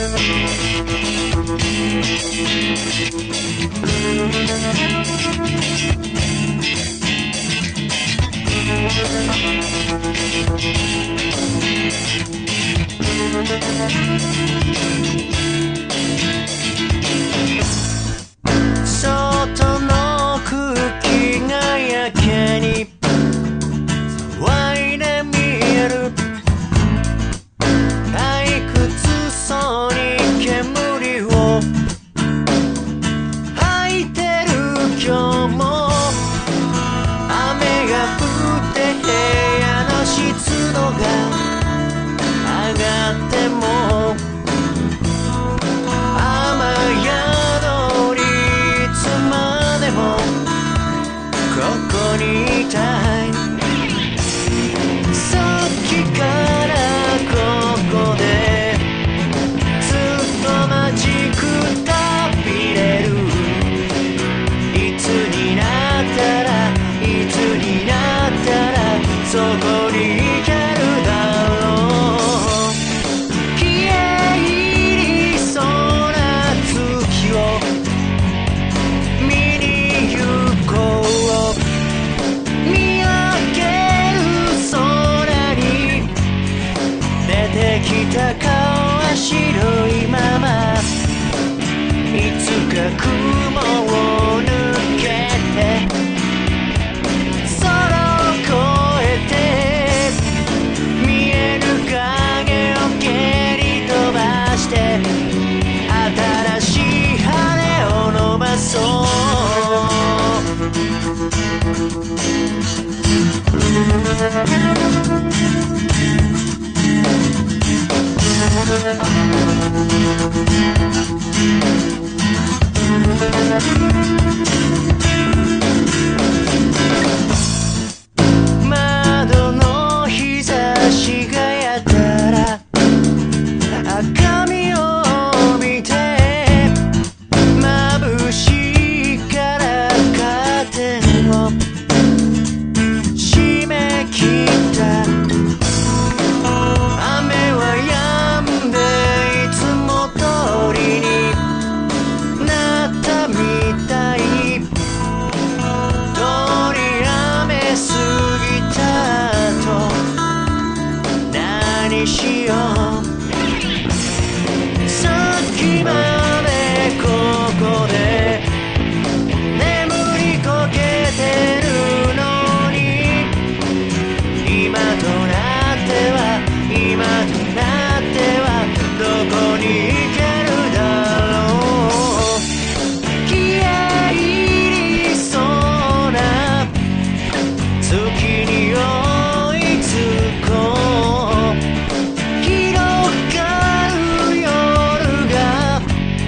外の空気がやけに騒いで見える。退屈そうに煙を吐いてる今日も。雨が降って部屋の湿度が上がっても雨宿りいつまでもここにいたい。さっきからここでずっと待ちくたびれる。いつになったらいつになったらそこに行けるだろう。消え入りそうな月を見に行こう。見上げる空に出てきた顔は白いまま。いつか雲を抜けて空を越えて見える影を蹴り飛ばして新しい羽を伸ばそう。窓の日差しがやたら赤みを帯びて眩しいからカーテンを閉め切った。雨は止んでいつも通りになったみたい。通り雨過ぎた後何しよう。さっきまでここで眠りこけてるのに今となっては今となってはどこに行けるだろう。消え入りそうな月に追いつこう。広がる夜が